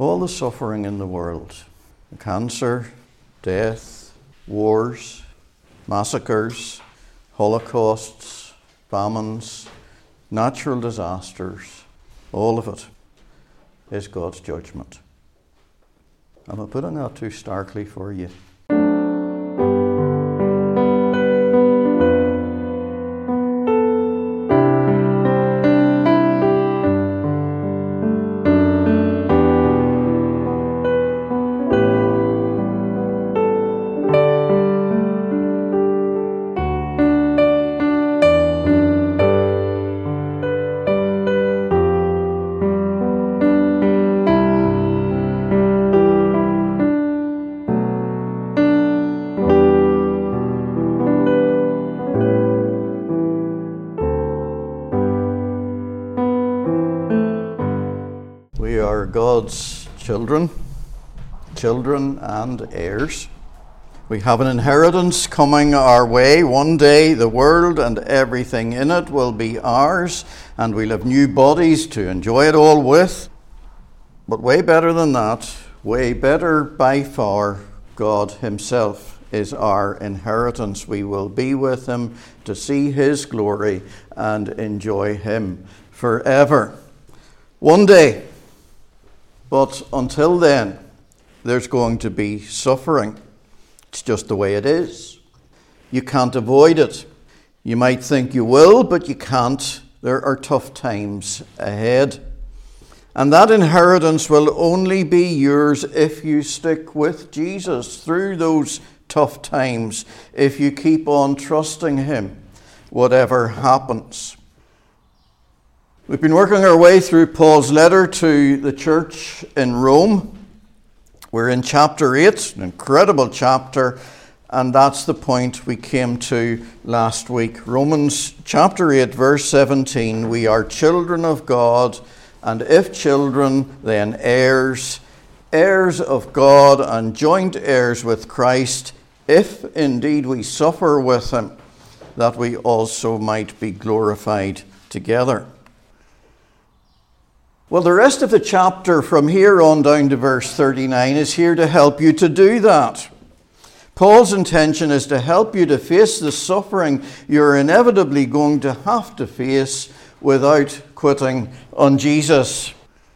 All the suffering in the world, cancer, death, wars, massacres, holocausts, famines, natural disasters, all of it is God's judgment. Am I putting that too starkly for you? We are God's children and heirs. We have an inheritance coming our way. One day the world and everything in it will be ours, and we'll have new bodies to enjoy it all with. But way better than that, way better by far, God himself is our inheritance. We will be with him to see his glory and enjoy him forever. One day. But until then, there's going to be suffering. It's just the way it is. You can't avoid it. You might think you will, but you can't. There are tough times ahead. And that inheritance will only be yours if you stick with Jesus through those tough times, if you keep on trusting him, whatever happens. We've been working our way through Paul's letter to the church in Rome. We're in chapter 8, an incredible chapter, and that's the point we came to last week. Romans chapter 8, verse 17, we are children of God, and if children, then heirs, heirs of God and joint heirs with Christ, if indeed we suffer with him, that we also might be glorified together. Well, the rest of the chapter from here on down to verse 39 is here to help you to do that. Paul's intention is to help you to face the suffering you're inevitably going to have to face without quitting on Jesus.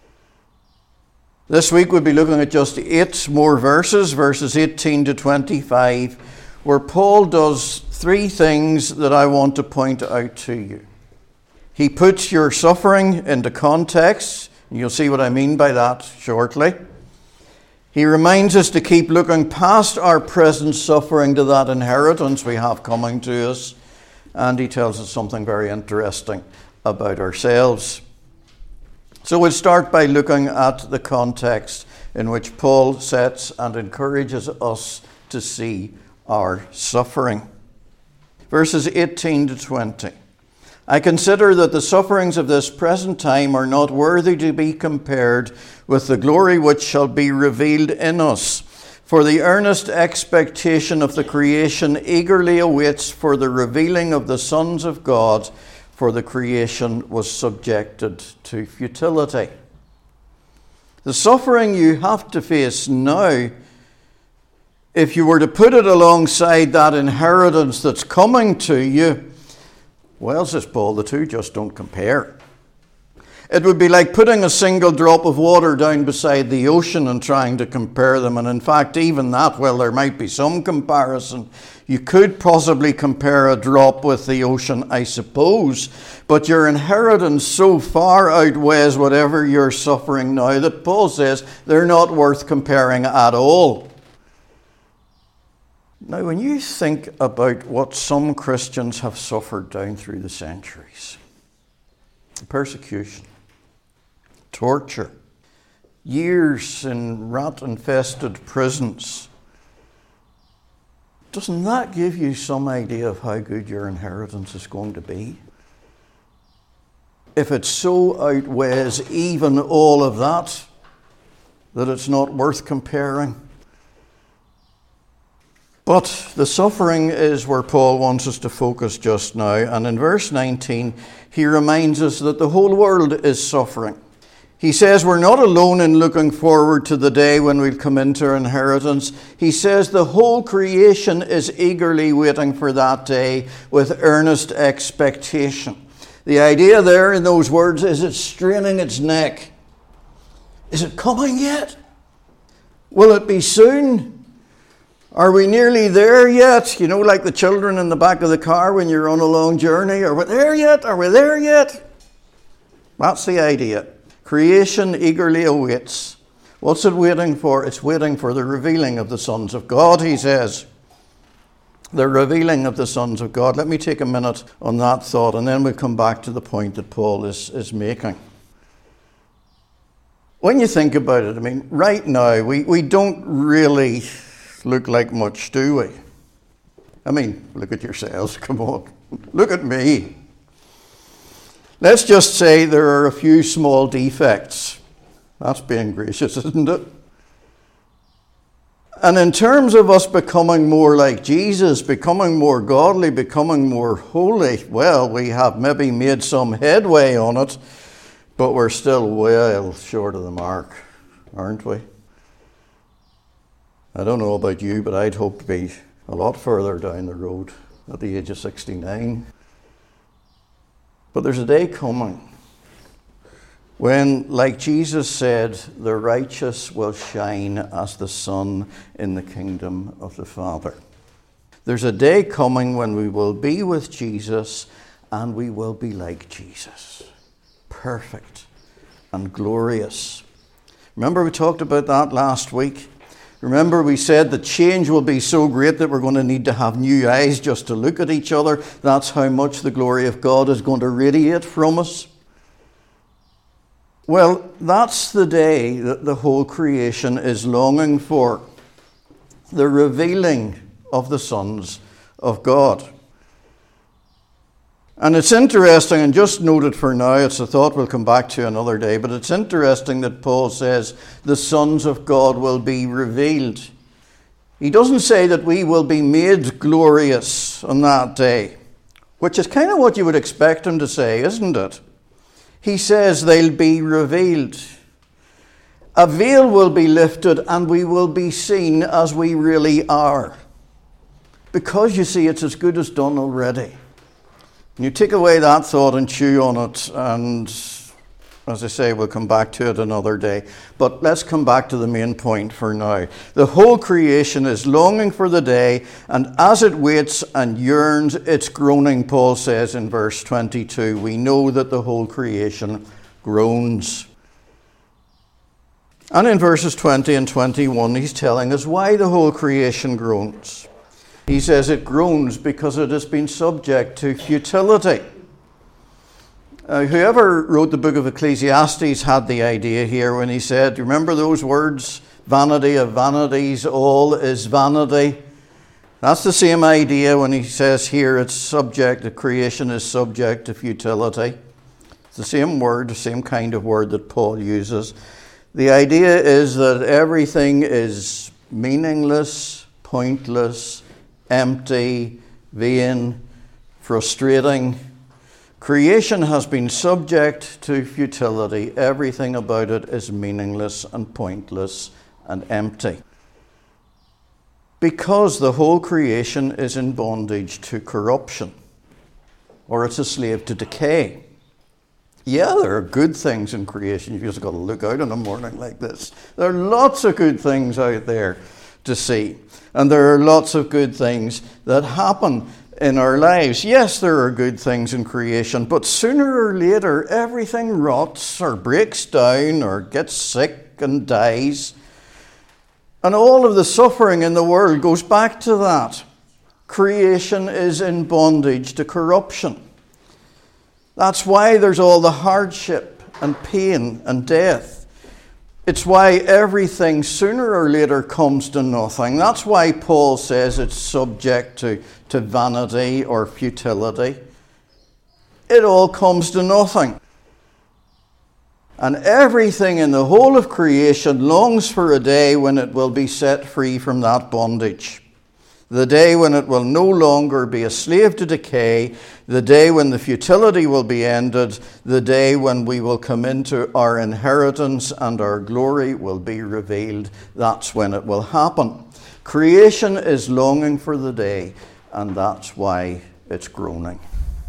This week we'll be looking at just 8 more verses, verses 18 to 25, where Paul does 3 things that I want to point out to you. He puts your suffering into context, and you'll see what I mean by that shortly. He reminds us to keep looking past our present suffering to that inheritance we have coming to us, and he tells us something very interesting about ourselves. So we'll start by looking at the context in which Paul sets and encourages us to see our suffering. Verses 18 to 20. I consider that the sufferings of this present time are not worthy to be compared with the glory which shall be revealed in us. For the earnest expectation of the creation eagerly awaits for the revealing of the sons of God, for the creation was subjected to futility. The suffering you have to face now, if you were to put it alongside that inheritance that's coming to you, well, says Paul, the two just don't compare. It would be like putting a single drop of water down beside the ocean and trying to compare them. And in fact, even that, well, there might be some comparison. You could possibly compare a drop with the ocean, I suppose. But your inheritance so far outweighs whatever you're suffering now that Paul says they're not worth comparing at all. Now, when you think about what some Christians have suffered down through the centuries, persecution, torture, years in rat-infested prisons, doesn't that give you some idea of how good your inheritance is going to be? If it so outweighs even all of that it's not worth comparing. But the suffering is where Paul wants us to focus just now. And in verse 19, he reminds us that the whole world is suffering. He says we're not alone in looking forward to the day when we'll come into our inheritance. He says the whole creation is eagerly waiting for that day with earnest expectation. The idea there in those words is it's straining its neck. Is it coming yet? Will it be soon? Are we nearly there yet? You know, like the children in the back of the car when you're on a long journey. Are we there yet? Are we there yet? That's the idea. Creation eagerly awaits. What's it waiting for? It's waiting for the revealing of the sons of God, he says. The revealing of the sons of God. Let me take a minute on that thought, and then we'll come back to the point that Paul is making. When you think about it, I mean, right now, we don't really look like much, do we? I mean, look at yourselves, come on. Look at me. Let's just say there are a few small defects. That's being gracious, isn't it? And in terms of us becoming more like Jesus, becoming more godly, becoming more holy, well, we have maybe made some headway on it, but we're still well short of the mark, aren't we? I don't know about you, but I'd hope to be a lot further down the road at the age of 69. But there's a day coming when, like Jesus said, the righteous will shine as the sun in the kingdom of the Father. There's a day coming when we will be with Jesus and we will be like Jesus. Perfect and glorious. Remember we talked about that last week? Remember we said the change will be so great that we're going to need to have new eyes just to look at each other. That's how much the glory of God is going to radiate from us. Well, that's the day that the whole creation is longing for. The revealing of the sons of God. And it's interesting, and just note it for now, it's a thought we'll come back to another day, but it's interesting that Paul says the sons of God will be revealed. He doesn't say that we will be made glorious on that day, which is kind of what you would expect him to say, isn't it? He says they'll be revealed. A veil will be lifted and we will be seen as we really are. Because, you see, it's as good as done already. You take away that thought and chew on it, and as I say, we'll come back to it another day. But let's come back to the main point for now. The whole creation is longing for the day, and as it waits and yearns, it's groaning, Paul says in verse 22. We know that the whole creation groans. And in verses 20 and 21, he's telling us why the whole creation groans. He says it groans because it has been subject to futility. Whoever wrote the book of Ecclesiastes had the idea here when he said, remember those words, vanity of vanities, all is vanity. That's the same idea when he says here it's subject, the creation is subject to futility. It's the same word, the same kind of word that Paul uses. The idea is that everything is meaningless, pointless, empty, vain, frustrating. Creation has been subject to futility. Everything about it is meaningless and pointless and empty. Because the whole creation is in bondage to corruption, or it's a slave to decay. Yeah, there are good things in creation. You've just got to look out in a morning like this. There are lots of good things out there to see. And there are lots of good things that happen in our lives. Yes, there are good things in creation, but sooner or later everything rots or breaks down or gets sick and dies. And all of the suffering in the world goes back to that. Creation is in bondage to corruption. That's why there's all the hardship and pain and death. It's why everything sooner or later comes to nothing. That's why Paul says it's subject to vanity or futility. It all comes to nothing. And everything in the whole of creation longs for a day when it will be set free from that bondage. the day when it will no longer be a slave to decay, the day when the futility will be ended, the day when we will come into our inheritance and our glory will be revealed. That's when it will happen. Creation is longing for the day, and that's why it's groaning.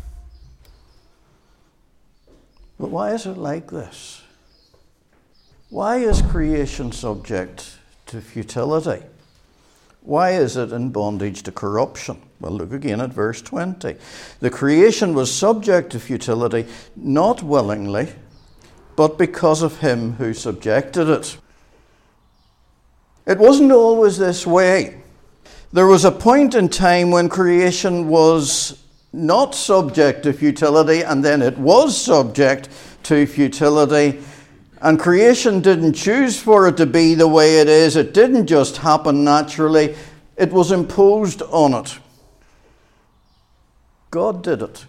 But why is it like this? Why is creation subject to futility? Why is it in bondage to corruption? Well, look again at verse 20. The creation was subject to futility, not willingly, but because of him who subjected it. It wasn't always this way. There was a point in time when creation was not subject to futility, and then it was subject to futility. And creation didn't choose for it to be the way it is. It didn't just happen naturally. It was imposed on it. God did it.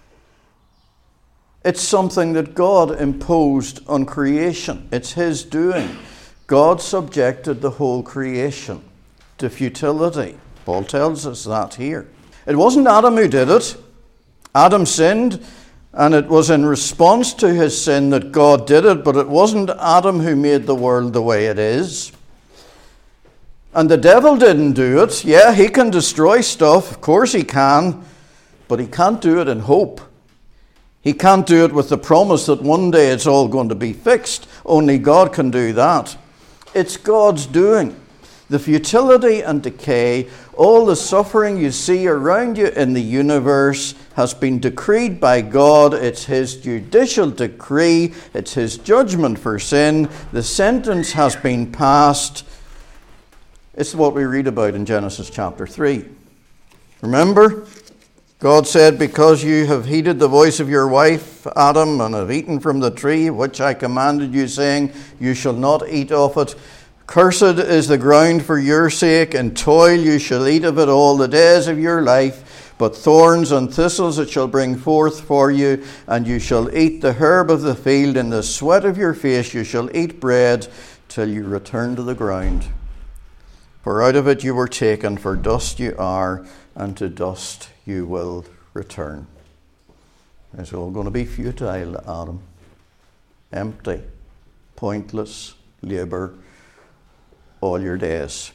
It's something that God imposed on creation. It's his doing. God subjected the whole creation to futility. Paul tells us that here. It wasn't Adam who did it. Adam sinned, and it was in response to his sin that God did it, but it wasn't Adam who made the world the way it is. And the devil didn't do it. Yeah, he can destroy stuff. Of course he can. But he can't do it in hope. He can't do it with the promise that one day it's all going to be fixed. Only God can do that. It's God's doing. The futility and decay, all the suffering you see around you in the universe has been decreed by God. It's his judicial decree. It's his judgment for sin. The sentence has been passed. It's what we read about in Genesis chapter 3. Remember, God said, because you have heeded the voice of your wife, Adam, and have eaten from the tree which I commanded you, saying, you shall not eat of it. Cursed is the ground for your sake, in toil you shall eat of it all the days of your life. But thorns and thistles it shall bring forth for you, and you shall eat the herb of the field. In the sweat of your face you shall eat bread, till you return to the ground. For out of it you were taken, for dust you are, and to dust you will return. It's all going to be futile, Adam. Empty, pointless labour all your days.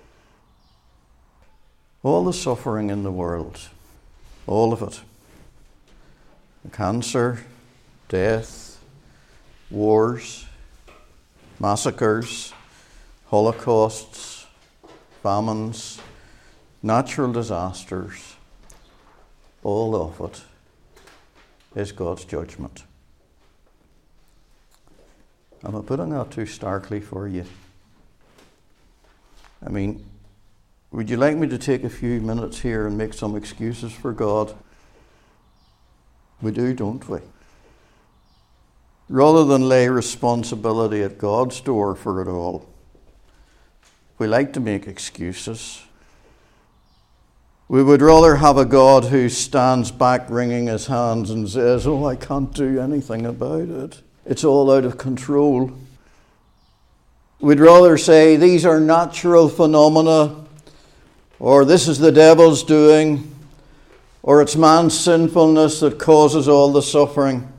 All the suffering in the world, all of it. Cancer, death, wars, massacres, holocausts, famines, natural disasters, all of it is God's judgment. Am I putting that too starkly for you? I mean, would you like me to take a few minutes here and make some excuses for God? We do, don't we? Rather than lay responsibility at God's door for it all, we like to make excuses. We would rather have a God who stands back wringing his hands and says, oh, I can't do anything about it. It's all out of control. We'd rather say these are natural phenomena, or this is the devil's doing, or it's man's sinfulness that causes all the suffering.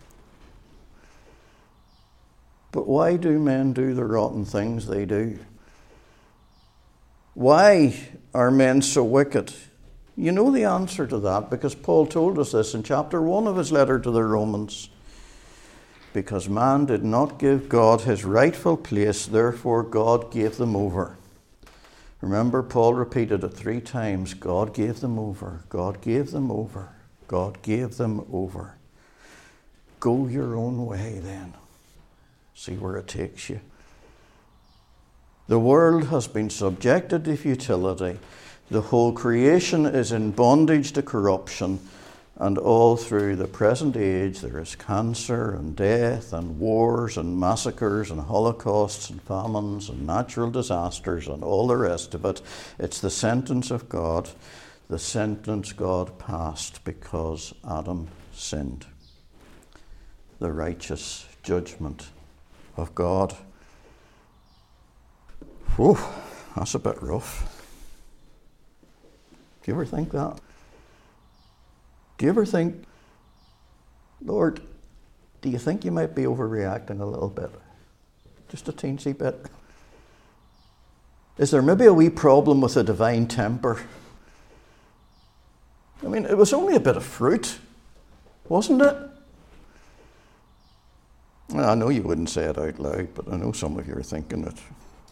But why do men do the rotten things they do? Why are men so wicked? You know the answer to that, because Paul told us this in chapter 1 of his letter to the Romans. Because man did not give God his rightful place, therefore God gave them over. Remember, Paul repeated it 3 times. God gave them over. God gave them over. God gave them over. Go your own way then. See where it takes you. The world has been subjected to futility. The whole creation is in bondage to corruption. And all through the present age there is cancer and death and wars and massacres and holocausts and famines and natural disasters and all the rest of it. It's the sentence of God, the sentence God passed because Adam sinned. The righteous judgment of God. Whew, that's a bit rough. Do you ever think that? Do you ever think, Lord, do you think you might be overreacting a little bit? Just a teensy bit? Is there maybe a wee problem with the divine temper? I mean, it was only a bit of fruit, wasn't it? I know you wouldn't say it out loud, but I know some of you are thinking it.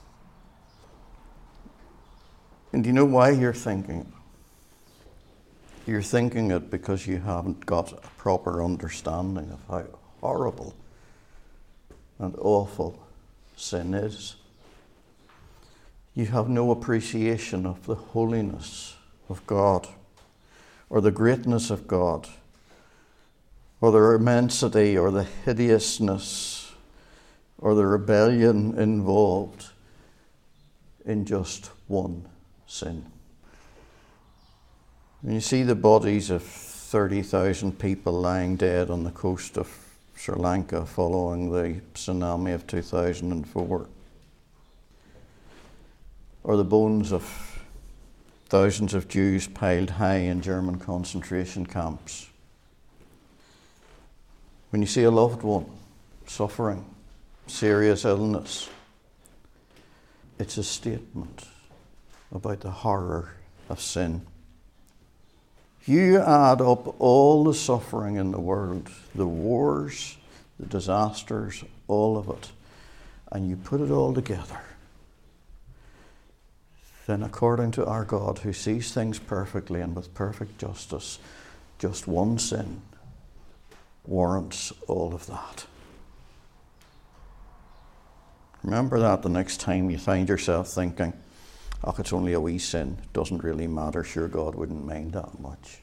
And do you know why you're thinking it? You're thinking it because you haven't got a proper understanding of how horrible and awful sin is. You have no appreciation of the holiness of God, or the greatness of God, or the immensity, or the hideousness, or the rebellion involved in just one sin. When you see the bodies of 30,000 people lying dead on the coast of Sri Lanka following the tsunami of 2004, or the bones of thousands of Jews piled high in German concentration camps, when you see a loved one suffering serious illness, it's a statement about the horror of sin. You add up all the suffering in the world, the wars, the disasters, all of it, and you put it all together, then according to our God, who sees things perfectly and with perfect justice, just one sin warrants all of that. Remember that the next time you find yourself thinking, oh, it's only a wee sin, it doesn't really matter, sure God wouldn't mind that much.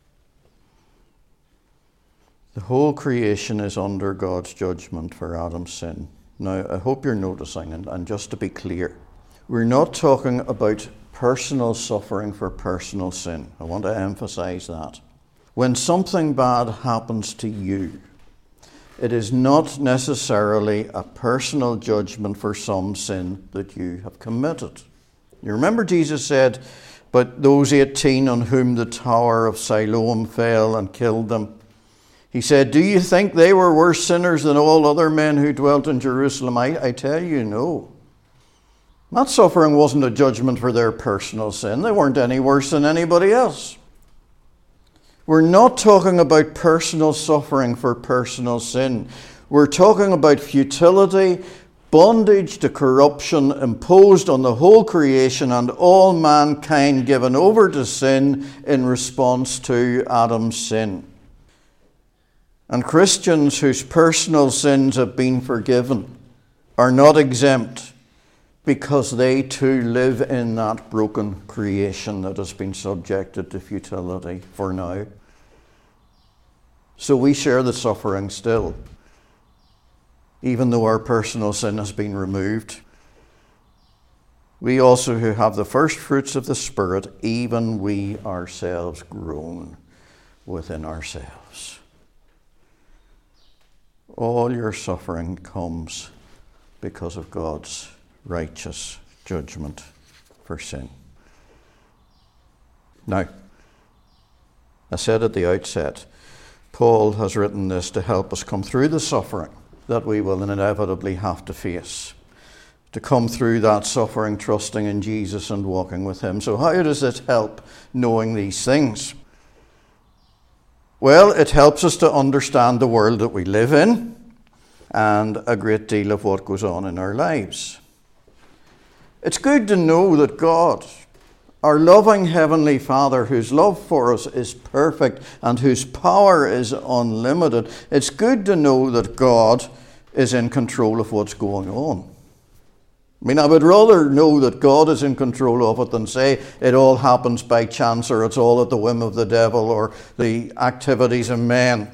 The whole creation is under God's judgment for Adam's sin. Now, I hope you're noticing, and just to be clear, we're not talking about personal suffering for personal sin. I want to emphasize that. When something bad happens to you, it is not necessarily a personal judgment for some sin that you have committed. You remember Jesus said, but those 18 on whom the tower of Siloam fell and killed them, he said, do you think they were worse sinners than all other men who dwelt in Jerusalem? I tell you, no. That suffering wasn't a judgment for their personal sin. They weren't any worse than anybody else. We're not talking about personal suffering for personal sin. We're talking about futility, bondage to corruption imposed on the whole creation and all mankind given over to sin in response to Adam's sin. And Christians whose personal sins have been forgiven are not exempt because they too live in that broken creation that has been subjected to futility for now. So we share the suffering still, even though our personal sin has been removed. We also who have the first fruits of the Spirit, even we ourselves groan within ourselves. All your suffering comes because of God's righteous judgment for sin. Now, I said at the outset, Paul has written this to help us come through the suffering that we will inevitably have to face, to come through that suffering trusting in Jesus and walking with him. So how does it help knowing these things? Well, it helps us to understand the world that we live in and a great deal of what goes on in our lives. It's good to know that God, our loving Heavenly Father, whose love for us is perfect and whose power is unlimited, it's good to know that God is in control of what's going on. I mean, I would rather know that God is in control of it than say it all happens by chance or it's all at the whim of the devil or the activities of men.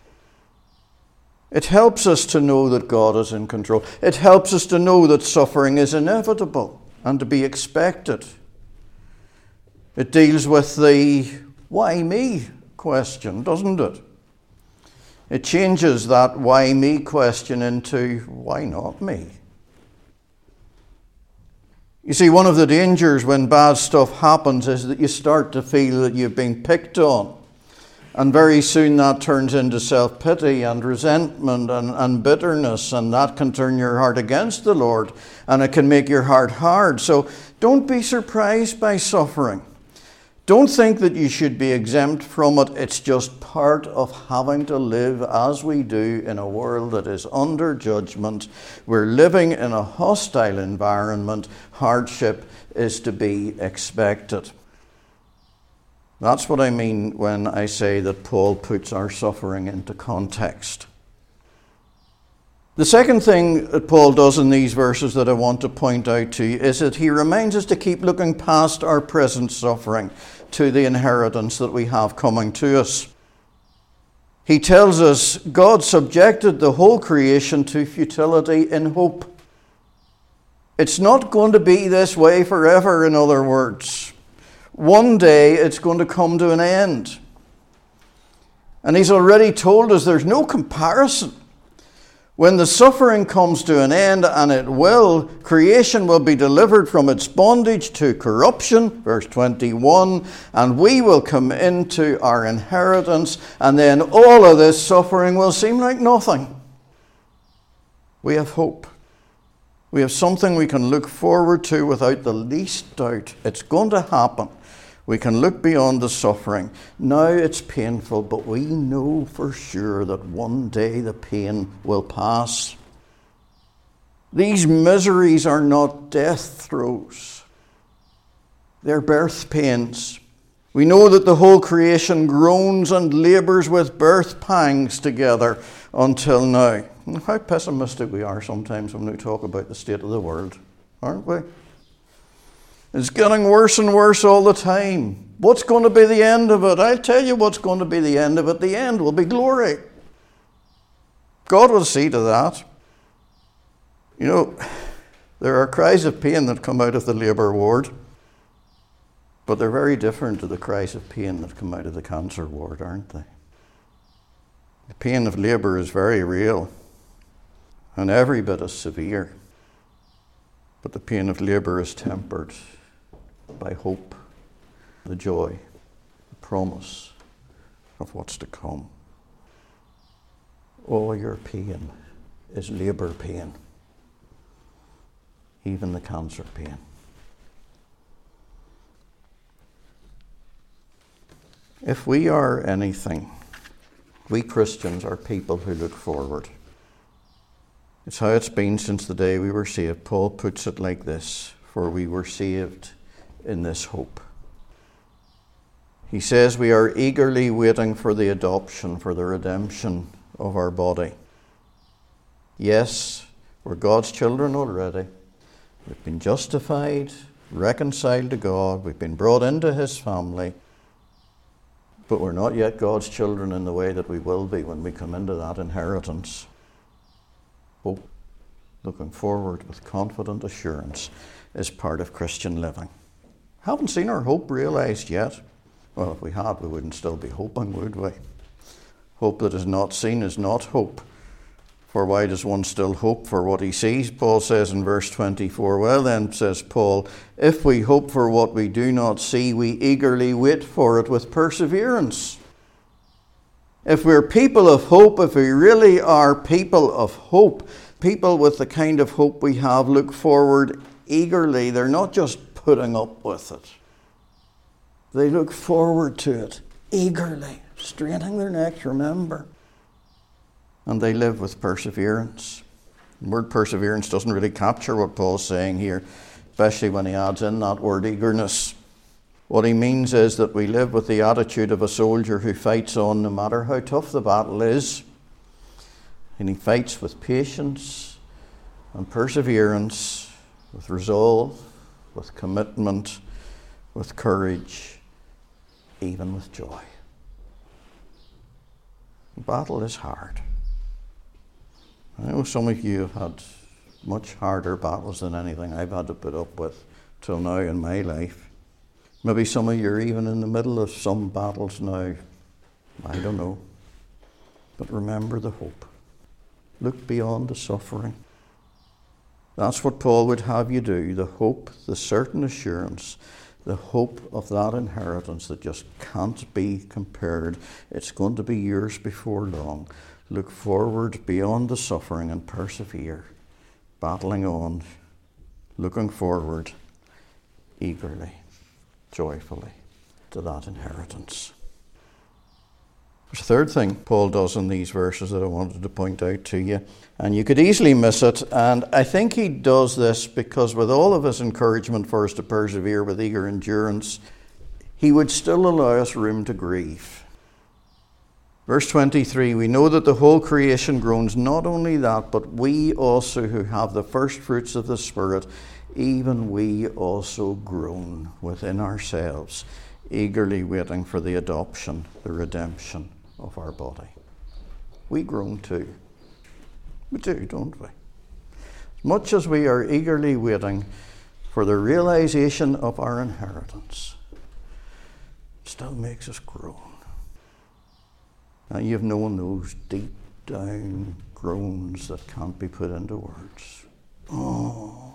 It helps us to know that God is in control. It helps us to know that suffering is inevitable and to be expected. It deals with the why me question, doesn't it? It changes that why me question into why not me? You see, one of the dangers when bad stuff happens is that you start to feel that you've been picked on. And very soon that turns into self-pity and resentment and bitterness, and that can turn your heart against the Lord, and it can make your heart hard. So don't be surprised by suffering. Don't think that you should be exempt from it. It's just part of having to live as we do in a world that is under judgment. We're living in a hostile environment. Hardship is to be expected. That's what I mean when I say that Paul puts our suffering into context. The second thing that Paul does in these verses that I want to point out to you is that he reminds us to keep looking past our present suffering to the inheritance that we have coming to us. He tells us God subjected the whole creation to futility in hope. It's not going to be this way forever, in other words. One day it's going to come to an end. And he's already told us there's no comparison. When the suffering comes to an end, and it will, creation will be delivered from its bondage to corruption, verse 21, and we will come into our inheritance, and then all of this suffering will seem like nothing. We have hope. We have something we can look forward to without the least doubt. It's going to happen. We can look beyond the suffering. Now it's painful, but we know for sure that one day the pain will pass. These miseries are not death throes. They're birth pains. We know that the whole creation groans and labours with birth pangs together until now. How pessimistic we are sometimes when we talk about the state of the world, aren't we? It's getting worse and worse all the time. What's going to be the end of it? I'll tell you what's going to be the end of it. The end will be glory. God will see to that. You know, there are cries of pain that come out of the labour ward, but they're very different to the cries of pain that come out of the cancer ward, aren't they? The pain of labour is very real and every bit as severe, but the pain of labour is tempered by hope, the joy, the promise of what's to come. All your pain is labour pain, even the cancer pain. If we are anything, we Christians are people who look forward. It's how it's been since the day we were saved. Paul puts it like this: for we were saved in this hope. He says we are eagerly waiting for the adoption, for the redemption of our body. Yes, we're God's children already. We've been justified, reconciled to God. We've been brought into His family. But we're not yet God's children in the way that we will be when we come into that inheritance. Hope, looking forward with confident assurance, is part of Christian living. Haven't seen our hope realised yet. Well, if we had, we wouldn't still be hoping, would we? Hope that is not seen is not hope. For why does one still hope for what he sees? Paul says in verse 24, well then, says Paul, if we hope for what we do not see, we eagerly wait for it with perseverance. If we're people of hope, if we really are people of hope, people with the kind of hope we have look forward eagerly. They're not just putting up with it. They look forward to it eagerly, straining their necks, remember. And they live with perseverance. The word perseverance doesn't really capture what Paul's saying here, especially when he adds in that word eagerness. What he means is that we live with the attitude of a soldier who fights on no matter how tough the battle is. And he fights with patience and perseverance, with resolve, with commitment, with courage, even with joy. The battle is hard. I know some of you have had much harder battles than anything I've had to put up with till now in my life. Maybe some of you are even in the middle of some battles now. I don't know. But remember the hope. Look beyond the suffering. That's what Paul would have you do. The hope, the certain assurance, the hope of that inheritance that just can't be compared. It's going to be yours before long. Look forward beyond the suffering and persevere, battling on, looking forward eagerly, joyfully to that inheritance. There's a third thing Paul does in these verses that I wanted to point out to you, and you could easily miss it, and I think he does this because with all of his encouragement for us to persevere with eager endurance, he would still allow us room to grieve. Verse 23, we know that the whole creation groans, not only that, but we also who have the first fruits of the Spirit, even we also groan within ourselves, eagerly waiting for the adoption, the redemption of our body. We groan too. We do, don't we? As much as we are eagerly waiting for the realization of our inheritance, it still makes us groan. Now you've known those deep down groans that can't be put into words. Oh.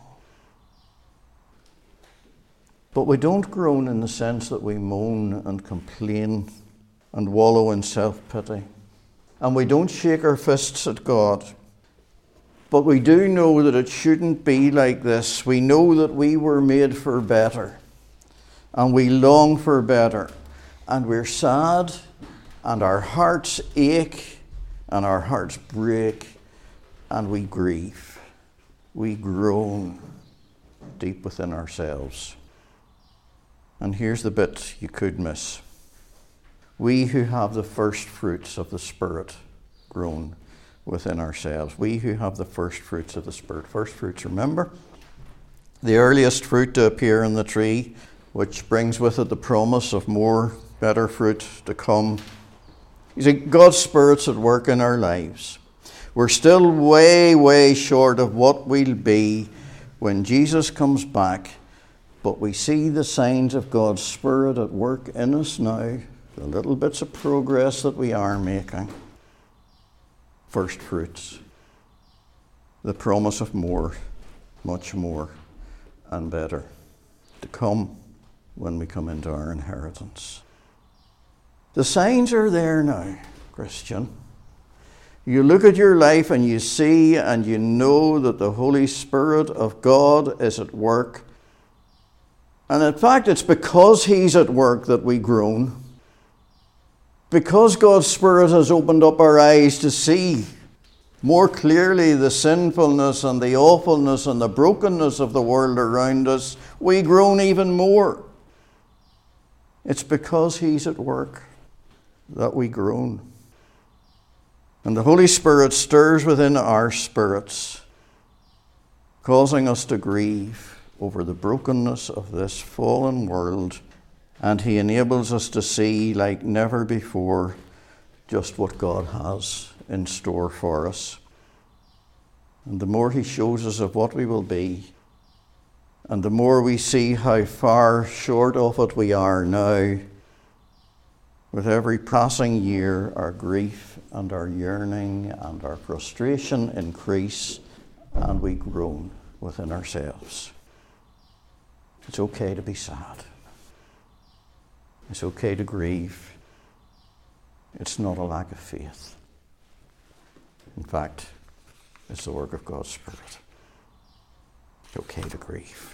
But we don't groan in the sense that we moan and complain and wallow in self-pity. And we don't shake our fists at God. But we do know that it shouldn't be like this. We know that we were made for better. And we long for better. And we're sad. And our hearts ache. And our hearts break. And we grieve. We groan deep within ourselves. And here's the bit you could miss. We who have the first fruits of the Spirit groan within ourselves. We who have the first fruits of the Spirit. First fruits, remember? The earliest fruit to appear in the tree, which brings with it the promise of more, better fruit to come. You see, God's Spirit's at work in our lives. We're still way, way short of what we'll be when Jesus comes back. But we see the signs of God's Spirit at work in us now, the little bits of progress that we are making. First fruits. The promise of more, much more, and better to come when we come into our inheritance. The signs are there now, Christian. You look at your life and you see and you know that the Holy Spirit of God is at work. And in fact, it's because He's at work that we groan. Because God's Spirit has opened up our eyes to see more clearly the sinfulness and the awfulness and the brokenness of the world around us, we groan even more. It's because He's at work that we groan. And the Holy Spirit stirs within our spirits, causing us to grieve over the brokenness of this fallen world, and He enables us to see like never before just what God has in store for us. And the more He shows us of what we will be, and the more we see how far short of it we are now, with every passing year our grief and our yearning and our frustration increase, and we groan within ourselves. It's okay to be sad. It's okay to grieve. It's not a lack of faith. In fact, it's the work of God's Spirit. It's okay to grieve.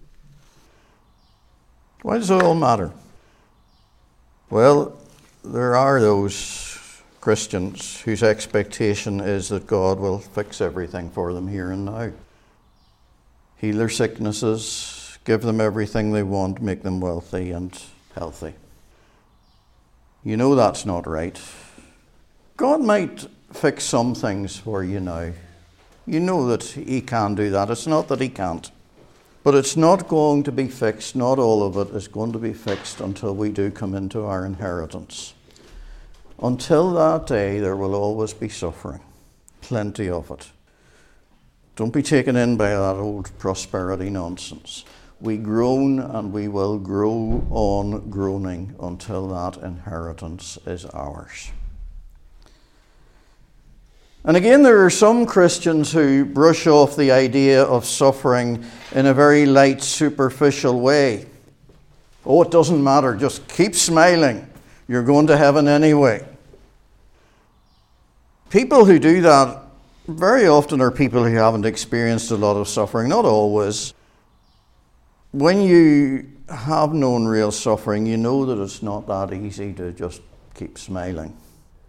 Why does it all matter? Well, there are those Christians whose expectation is that God will fix everything for them here and now. Heal their sicknesses, give them everything they want, make them wealthy and healthy. You know that's not right. God might fix some things for you now. You know that He can do that. It's not that He can't. But it's not going to be fixed. Not all of it is going to be fixed until we do come into our inheritance. Until that day, there will always be suffering. Plenty of it. Don't be taken in by that old prosperity nonsense. We groan and we will grow on groaning until that inheritance is ours. And again, there are some Christians who brush off the idea of suffering in a very light, superficial way. Oh, it doesn't matter, just keep smiling. You're going to heaven anyway. People who do that very often are people who haven't experienced a lot of suffering, not always. When you have known real suffering, you know that it's not that easy to just keep smiling.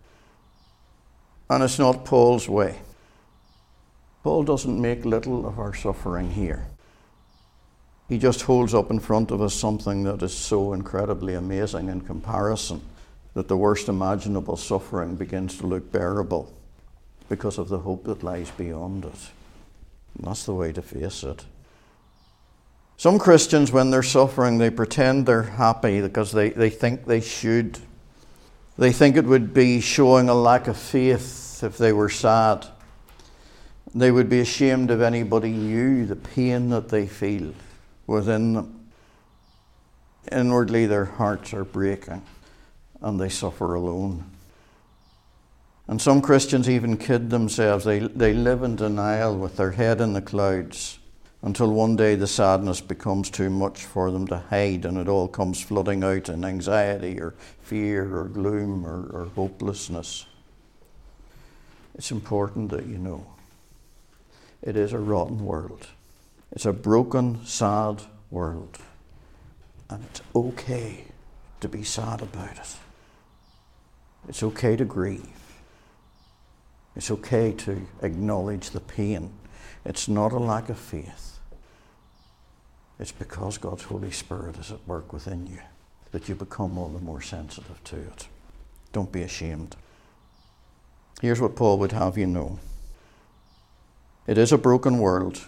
And it's not Paul's way. Paul doesn't make little of our suffering here. He just holds up in front of us something that is so incredibly amazing in comparison that the worst imaginable suffering begins to look bearable because of the hope that lies beyond it. And that's the way to face it. Some Christians, when they're suffering, they pretend they're happy because they think they should. They think it would be showing a lack of faith if they were sad. They would be ashamed if anybody knew the pain that they feel within them. Inwardly, their hearts are breaking and they suffer alone. And some Christians even kid themselves. They live in denial with their head in the clouds until one day the sadness becomes too much for them to hide and it all comes flooding out in anxiety or fear or gloom or hopelessness. It's important that you know it is a rotten world. It's a broken, sad world. And it's okay to be sad about it. It's okay to grieve. It's okay to acknowledge the pain. It's not a lack of faith. It's because God's Holy Spirit is at work within you that you become all the more sensitive to it. Don't be ashamed. Here's what Paul would have you know. It is a broken world.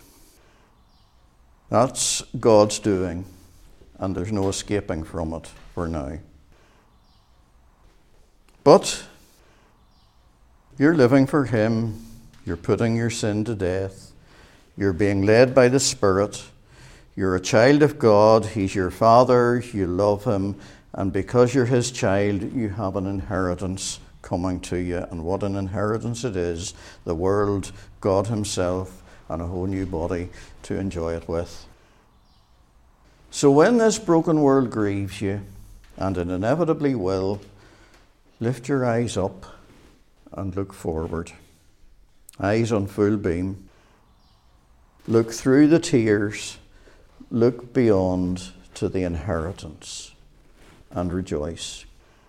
That's God's doing, and there's no escaping from it for now. But you're living for Him. You're putting your sin to death. You're being led by the Spirit. You're a child of God. He's your Father. You love Him. And because you're His child, you have an inheritance coming to you. And what an inheritance it is. The world, God Himself, and a whole new body to enjoy it with. So when this broken world grieves you, and it inevitably will, lift your eyes up and look forward. Eyes on full beam. Look through the tears. Look beyond to the inheritance and rejoice.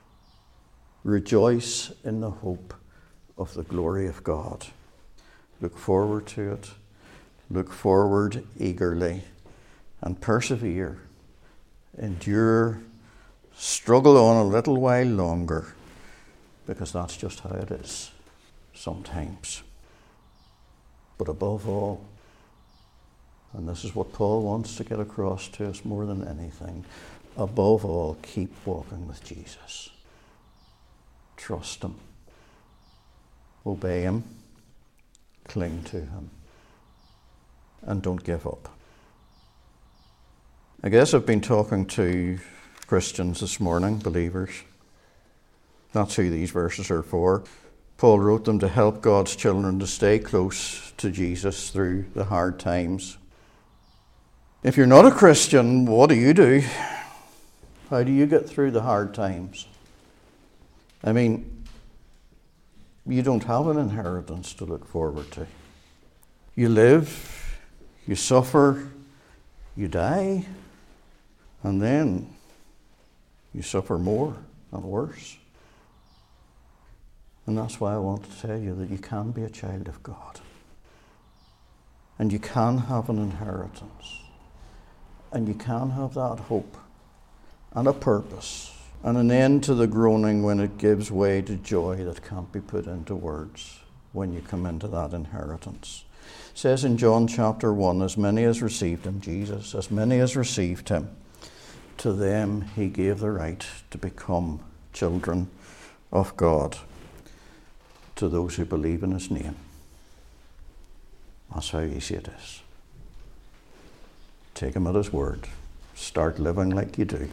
Rejoice in the hope of the glory of God. Look forward to it. Look forward eagerly and persevere. Endure. Struggle on a little while longer because that's just how it is sometimes. But above all, and this is what Paul wants to get across to us more than anything, above all, keep walking with Jesus. Trust Him. Obey Him. Cling to Him. And don't give up. I guess I've been talking to Christians this morning, believers. That's who these verses are for. Paul wrote them to help God's children to stay close to Jesus through the hard times. If you're not a Christian, what do? How do you get through the hard times? I mean, you don't have an inheritance to look forward to. You live, you suffer, you die, and then you suffer more and worse. And that's why I want to tell you that you can be a child of God. And you can have an inheritance. And you can have that hope and a purpose and an end to the groaning when it gives way to joy that can't be put into words when you come into that inheritance. It says in John chapter 1, as many as received Him, Jesus, as many as received Him, to them He gave the right to become children of God, to those who believe in His name. That's how easy it is. Take Him at His word. Start living like you do.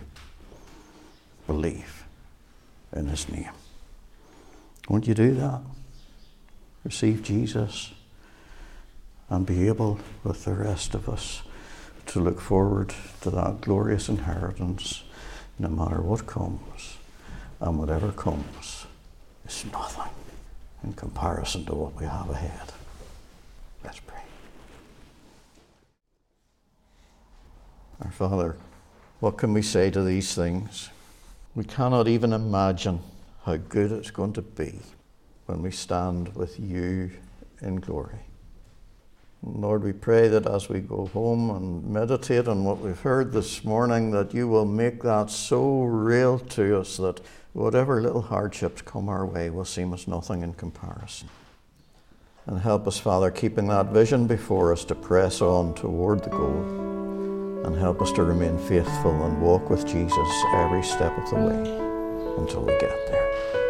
Believe in His name. Won't you do that? receive Jesus, and be able, with the rest of us, to look forward to that glorious inheritance, no matter what comes, and whatever comes is nothing in comparison to what we have ahead. Let's pray. Our Father, what can we say to these things? We cannot even imagine how good it's going to be when we stand with you in glory. Lord, we pray that as we go home and meditate on what we've heard this morning, that you will make that so real to us that whatever little hardships come our way will seem as nothing in comparison. And help us, Father, keeping that vision before us to press on toward the goal, and help us to remain faithful and walk with Jesus every step of the way until we get there.